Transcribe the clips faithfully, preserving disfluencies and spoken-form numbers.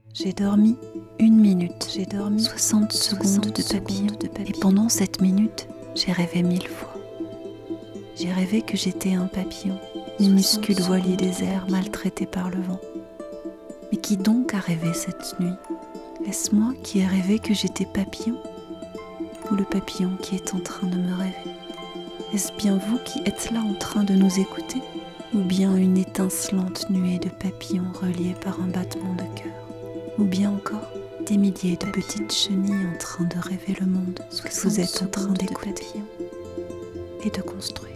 J'ai dormi une minute, j'ai dormi soixante secondes de papillon, de papillon. Et pendant cette minute, j'ai rêvé mille fois. J'ai rêvé que j'étais un papillon, minuscule voilier des airs maltraité par le vent. Mais qui donc a rêvé cette nuit? Est-ce moi qui ai rêvé que j'étais papillon? Ou le papillon qui est en train de me rêver? Est-ce bien vous qui êtes là en train de nous écouter? Ou bien une étincelante nuée de papillons reliés par un battement de cœur? Ou bien encore des milliers de petites chenilles en train de rêver le monde que vous êtes en train d'écouter et de construire?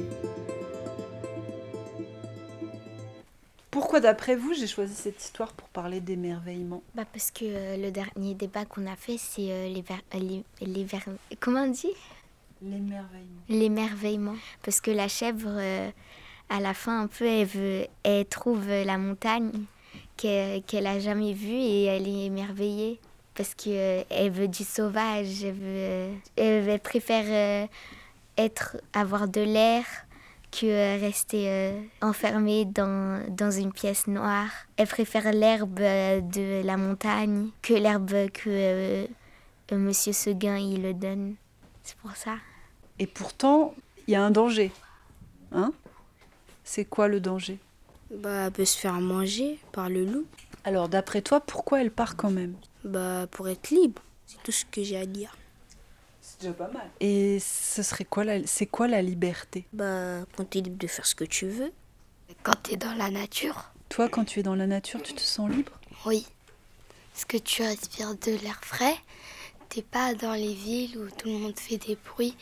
Pourquoi, d'après vous, j'ai choisi cette histoire pour parler d'émerveillement? Bah parce que euh, le dernier débat qu'on a fait, c'est euh, l'éver... les... l'éver... Comment on dit? L'émerveillement. L'émerveillement. Parce que la chèvre, euh, à la fin, un peu, elle, veut... elle trouve la montagne qu'elle, qu'elle a jamais vue et elle est émerveillée. Parce qu'elle euh, veut du sauvage, elle, veut, euh, elle, elle préfère euh, être, avoir de l'air que euh, rester euh, enfermée dans, dans une pièce noire. Elle préfère l'herbe euh, de la montagne que l'herbe que euh, euh, Monsieur Seguin il le donne. C'est pour ça. Et pourtant, il y a un danger. Hein? C'est quoi le danger? Bah, elle peut se faire manger par le loup. Alors, d'après toi, pourquoi elle part quand même? Bah, pour être libre. C'est tout ce que j'ai à dire. C'est déjà pas mal. Et ce serait quoi la... c'est quoi la liberté? Bah, quand t'es libre de faire ce que tu veux. Quand t'es dans la nature. Toi, quand tu es dans la nature, tu te sens libre? Oui. Parce que tu respires de l'air frais. T'es pas dans les villes où tout le monde fait des bruits,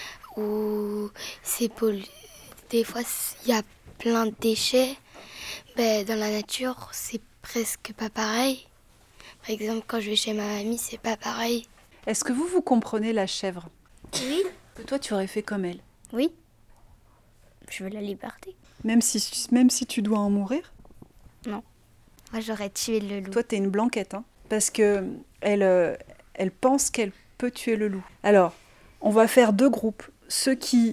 où c'est pollué. Des fois, il y a plein de déchets. Ben, dans la nature, c'est presque pas pareil. Par exemple, quand je vais chez ma mamie, c'est pas pareil. Est-ce que vous, vous comprenez la chèvre? Oui. Que toi, tu aurais fait comme elle? Oui. Je veux la liberté. Même si, même si tu dois en mourir? Non. Moi, j'aurais tué le loup. Toi, t'es une blanquette, hein? Parce que elle, euh, elle pense qu'elle peut tuer le loup. Alors, on va faire deux groupes. Ceux qui,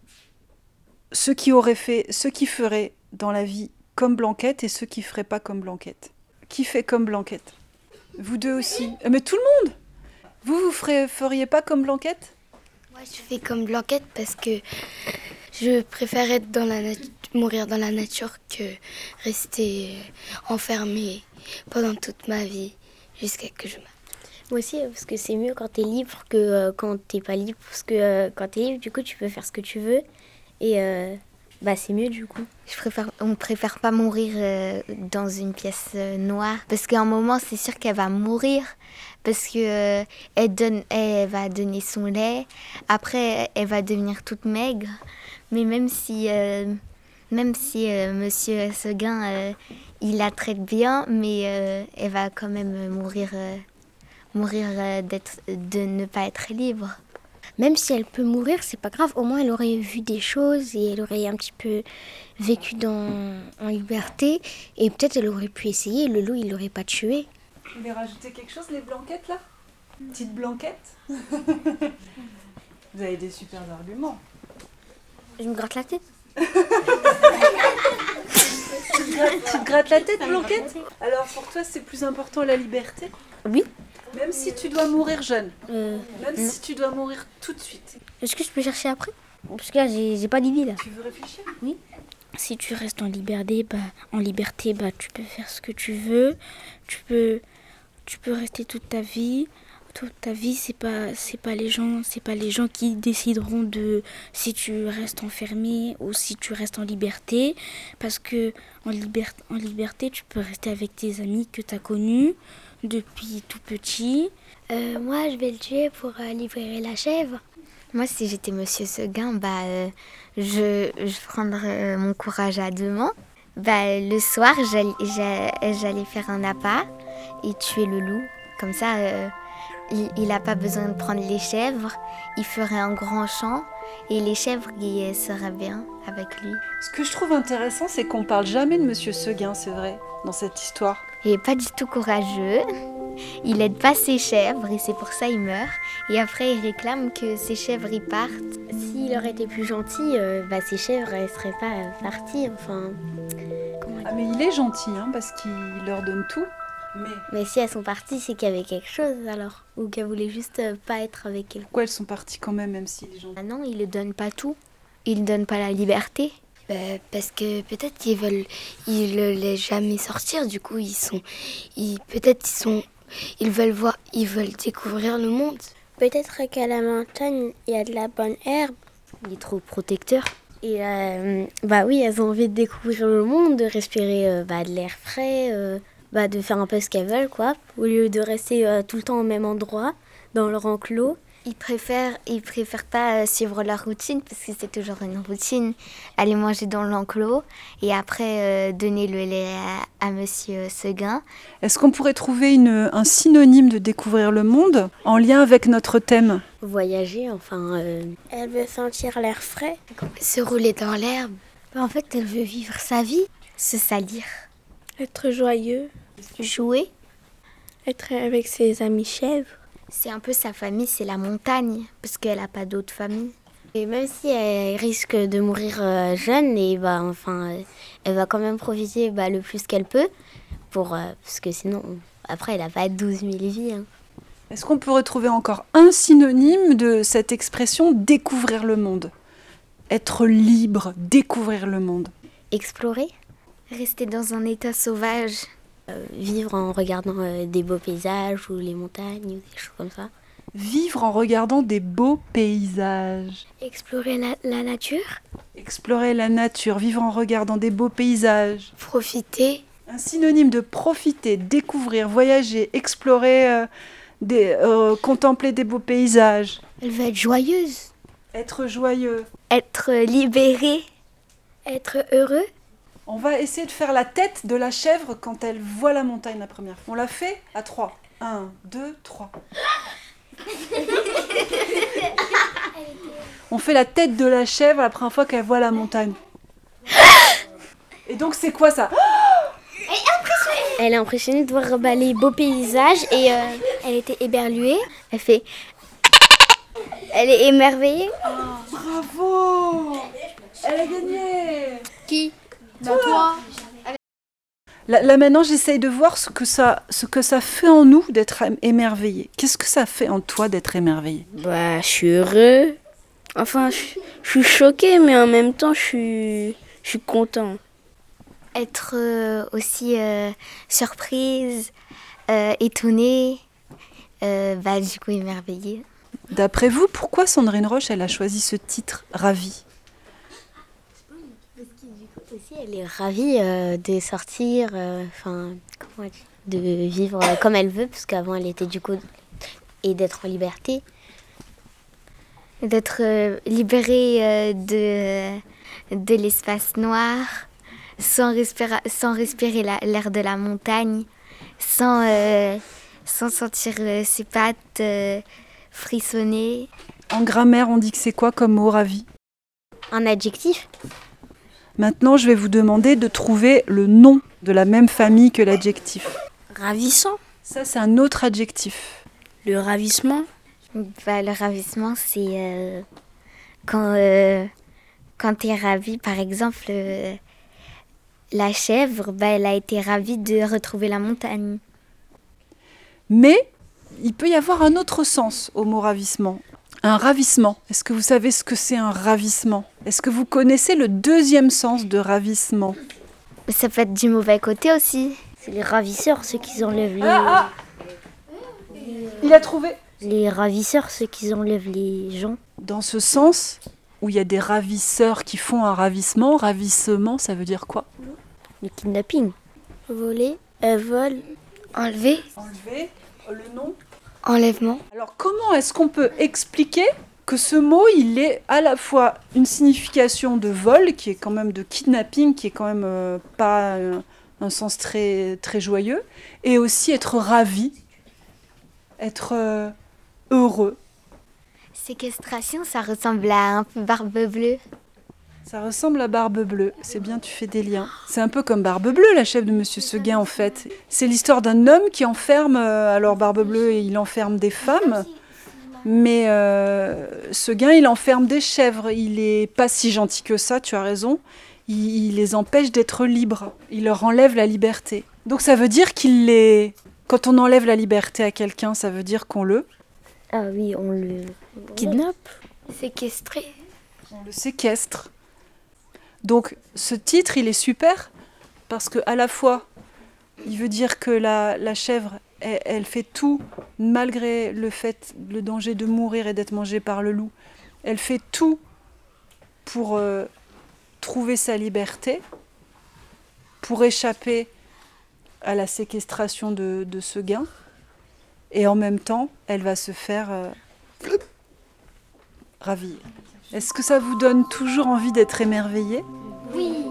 ceux qui auraient fait, ceux qui feraient dans la vie comme Blanquette et ceux qui feraient pas comme Blanquette. Qui fait comme Blanquette? Vous deux aussi. Euh, Mais tout le monde! Vous, vous ferez, feriez pas comme Blanquette? Moi, je fais comme Blanquette parce que je préfère être dans la nat- mourir dans la nature que rester enfermée pendant toute ma vie jusqu'à que je meure. Moi aussi, parce que c'est mieux quand t'es libre que euh, quand t'es pas libre. Parce que euh, quand t'es libre, du coup, tu peux faire ce que tu veux. Et euh, bah, c'est mieux, du coup. Je préfère, on préfère pas mourir euh, dans une pièce euh, noire. Parce qu'à un moment, c'est sûr qu'elle va mourir. Parce que euh, elle, donne, elle va donner son lait. Après, elle va devenir toute maigre. Mais même si, euh, même si euh, Monsieur Seguin, euh, il la traite bien, mais euh, elle va quand même mourir, euh, mourir euh, d'être, de ne pas être libre. Même si elle peut mourir, c'est pas grave. Au moins, elle aurait vu des choses et elle aurait un petit peu vécu dans, en liberté. Et peut-être elle aurait pu essayer. Le loup, il l'aurait pas tué. Vous voulez rajouter quelque chose, les Blanquettes, là? Petite Blanquette? Vous avez des super arguments. Je me gratte la tête. Tu te grattes la tête, Blanquette? Alors, pour toi, c'est plus important la liberté? Oui. Même si tu dois mourir jeune? Euh, Même si tu dois mourir tout de suite? Est-ce que je peux chercher après? Parce que là, j'ai, j'ai pas d'idée, là. Tu veux réfléchir? Oui. Si tu restes en liberté, bah, en liberté, bah, tu peux faire ce que tu veux. Tu peux, tu peux rester toute ta vie. Toute ta vie, c'est pas, c'est pas les gens, c'est pas les gens qui décideront de si tu restes enfermé ou si tu restes en liberté. Parce que en liberté, en liberté, tu peux rester avec tes amis que tu as connus depuis tout petit. Euh, moi, je vais le tuer pour euh, libérer la chèvre. Moi, si j'étais Monsieur Seguin, bah, euh, je, je prendrais euh, mon courage à deux mains. Bah, le soir, j'allais, j'allais, j'allais faire un appât et tuer le loup. Comme ça, euh, il n'a pas besoin de prendre les chèvres. Il ferait un grand champ et les chèvres ils seraient bien avec lui. Ce que je trouve intéressant, c'est qu'on parle jamais de Monsieur Seguin, c'est vrai, dans cette histoire. Il n'est pas du tout courageux. Il aide pas ses chèvres et c'est pour ça qu'il meurt. Et après, il réclame que ses chèvres y partent. S'il aurait été plus gentil, euh, bah, ses chèvres ne seraient pas parties. Enfin, Ah mais il est gentil, hein, parce qu'il leur donne tout. Mais Mais si elles sont parties, c'est qu'il y avait quelque chose alors. Ou qu'elles voulaient juste euh, pas être avec elle. pourquoi elles sont parties quand même, même si les gens... Ah non, ils ne donnent pas tout. Ils ne donnent pas la liberté. Bah, parce que peut-être qu'ils veulent, ils le laissent jamais sortir. Du coup, ils sont, ils, peut-être ils sont, ils veulent voir, ils veulent découvrir le monde. Peut-être qu'à la montagne, il y a de la bonne herbe. Il est trop protecteur. Et euh, bah oui, elles ont envie de découvrir le monde, de respirer euh, bah, de l'air frais, euh, bah, de faire un peu ce qu'elles veulent, quoi. Au lieu de rester euh, tout le temps au même endroit, dans leur enclos. Ils préfèrent, ils préfèrent pas euh, suivre leur routine parce que c'est toujours une routine. Aller manger dans l'enclos et après euh, donner le lait à, à Monsieur Seguin. Est-ce qu'on pourrait trouver une, un synonyme de découvrir le monde en lien avec notre thème ? Voyager, enfin... euh, Elle veut sentir l'air frais. Se rouler dans l'herbe. bah, en fait, elle veut vivre sa vie. Se salir. Être joyeux. Jouer. Être avec ses amis chèvres. C'est un peu sa famille, c'est la montagne parce qu'elle n'a pas d'autre famille. Et même si elle risque de mourir euh, jeune, et bah, enfin, euh, elle va quand même profiter bah, le plus qu'elle peut. Pour, euh, parce que sinon, après, elle n'a pas douze mille vies. Hein. Est-ce qu'on peut retrouver encore un synonyme de cette expression « découvrir le monde » ? Être libre, découvrir le monde. Explorer. Rester dans un état sauvage. Euh, vivre en regardant euh, des beaux paysages ou les montagnes ou des choses comme ça. Vivre en regardant des beaux paysages. Explorer la, la nature. Explorer la nature, vivre en regardant des beaux paysages. Profiter. Un synonyme de profiter, découvrir, voyager, explorer, euh, des, euh, contempler des beaux paysages. Elle veut être joyeuse. Être joyeux. Être libéré. Être heureux. On va essayer de faire la tête de la chèvre quand elle voit la montagne la première fois. On la fait à trois. Un, deux, trois. On fait la tête de la chèvre la première fois qu'elle voit la montagne. Et donc c'est quoi ça ? Elle est impressionnée de voir bah, les beaux paysages et euh, elle était éberluée. Elle fait... Elle est émerveillée. Bravo ! Elle a gagné ! Qui ? Bah toi. Là, là maintenant, j'essaye de voir ce que ça, ce que ça fait en nous d'être émerveillé. Qu'est-ce que ça fait en toi d'être émerveillé ? Bah, je suis heureux. Enfin, je, je suis choquée, mais en même temps, je suis, je suis content. Être euh, aussi euh, surprise, euh, étonnée, euh, bah, du coup émerveillée. D'après vous, pourquoi Sandrine Roche, elle a choisi ce titre, Ravie ? Aussi, elle est ravie euh, de sortir, enfin, euh, comment dire, de vivre euh, comme elle veut, parce qu'avant elle était du coup, et d'être en liberté. D'être euh, libérée euh, de, de l'espace noir, sans, respira- sans respirer la- l'air de la montagne, sans, euh, sans sentir euh, ses pattes euh, frissonner. En grammaire, on dit que c'est quoi comme mot, ravie ? Un adjectif. Maintenant, je vais vous demander de trouver le nom de la même famille que l'adjectif. Ravissant. Ça, c'est un autre adjectif. Le ravissement. Bah, le ravissement, c'est euh, quand, euh, quand tu es ravi. Par exemple, euh, la chèvre, bah, elle a été ravie de retrouver la montagne. Mais il peut y avoir un autre sens au mot ravissement. Un ravissement. Est-ce que vous savez ce que c'est un ravissement ? Est-ce que vous connaissez le deuxième sens de ravissement ? Ça peut être du mauvais côté aussi. C'est les ravisseurs, ceux qui enlèvent les... Ah, ah Il a trouvé. Les ravisseurs, ceux qui enlèvent les gens. Dans ce sens où il y a des ravisseurs qui font un ravissement, ravissement, ça veut dire quoi ? Le kidnapping. Voler. Elle vole. Enlever. Enlever le nom. Enlèvement. Alors comment est-ce qu'on peut expliquer que ce mot, il est à la fois une signification de vol, qui est quand même de kidnapping, qui est quand même euh, pas euh, un sens très, très joyeux, et aussi être ravi, être euh, heureux. Séquestration, ça ressemble à un peu Barbe Bleue. Ça ressemble à Barbe Bleue, c'est bien, tu fais des liens. C'est un peu comme Barbe Bleue, la chef de Monsieur Seguin en fait. C'est l'histoire d'un homme qui enferme, euh, alors Barbe Bleue, il enferme des femmes, mais euh, Seguin, il enferme des chèvres. Il est pas si gentil que ça, tu as raison. Il, il les empêche d'être libres, il leur enlève la liberté. Donc ça veut dire qu'il les Quand on enlève la liberté à quelqu'un, ça veut dire qu'on le... Ah oui, on le Kidnappe. Séquestré. On le séquestre. Donc ce titre, il est super parce que à la fois, il veut dire que la, la chèvre, elle, elle fait tout, malgré le fait, le danger de mourir et d'être mangée par le loup, elle fait tout pour euh, trouver sa liberté, pour échapper à la séquestration de, de ce gain. Et en même temps, elle va se faire euh, ravir. Est-ce que ça vous donne toujours envie d'être émerveillé ? Oui.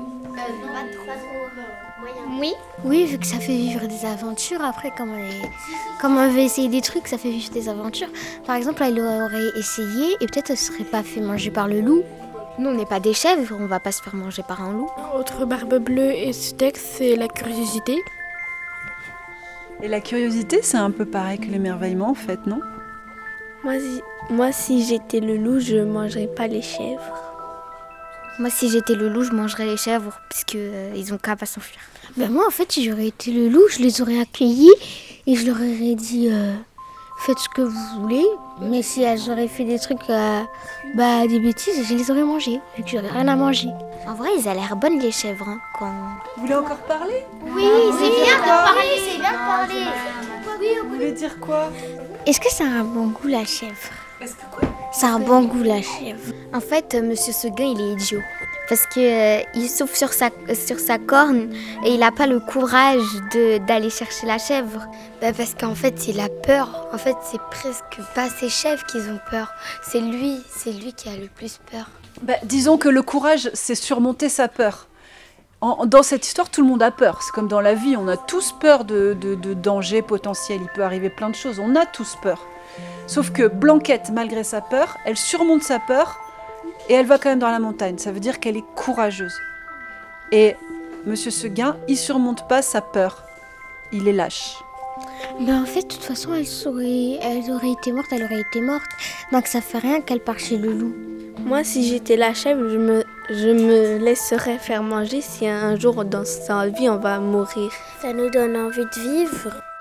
Oui, vu que ça fait vivre des aventures. Après, comme on, est... comme on veut essayer des trucs, ça fait vivre des aventures. Par exemple, elle aurait essayé et peut-être elle ne serait pas fait manger par le loup. Nous, on n'est pas des chèvres, on va pas se faire manger par un loup. Autre Barbe Bleue et ce texte, c'est la curiosité. Et la curiosité, c'est un peu pareil que l'émerveillement, en fait, non ? Moi, si, moi, si j'étais le loup, je ne mangerais pas les chèvres. Moi, si j'étais le loup, je mangerais les chèvres, puisqu'ils euh, ont qu'à pas s'enfuir. Ben moi, en fait, si j'aurais été le loup, je les aurais accueillis et je leur aurais dit euh, faites ce que vous voulez. Mais si elles auraient fait des trucs, euh, bah, des bêtises, je les aurais mangées, vu que j'aurais rien à manger. En vrai, ils ont l'air bonnes, les chèvres. Hein, quand... Vous voulez encore parler ? Oui, c'est bien de parler, c'est bien de parler. Vous voulez dire quoi ? Est-ce que ça a un bon goût, la chèvre ? Est-ce que quoi ? Ça a un bon goût, la chèvre. En fait, euh, Monsieur Seguin, il est idiot. Parce qu'il euh, souffle sur sa, sur sa corne et il n'a pas le courage de, d'aller chercher la chèvre. Bah parce qu'en fait, il a peur. En fait, c'est presque pas ses chèvres qui ont peur. C'est lui, c'est lui qui a le plus peur. Bah, disons que le courage, c'est surmonter sa peur. En, dans cette histoire, tout le monde a peur. C'est comme dans la vie, on a tous peur de, de, de dangers potentiels. Il peut arriver plein de choses, on a tous peur. Sauf que Blanquette, malgré sa peur, elle surmonte sa peur et elle va quand même dans la montagne. Ça veut dire qu'elle est courageuse. Et Monsieur Seguin, il surmonte pas sa peur. Il est lâche. Ben en fait, de toute façon, elle, saurait, elle aurait été morte, elle aurait été morte. Donc ça fait rien qu'elle part chez le loup. Moi, si j'étais la chèvre, je me, je me laisserais faire manger si un jour dans sa vie on va mourir. Ça nous donne envie de vivre.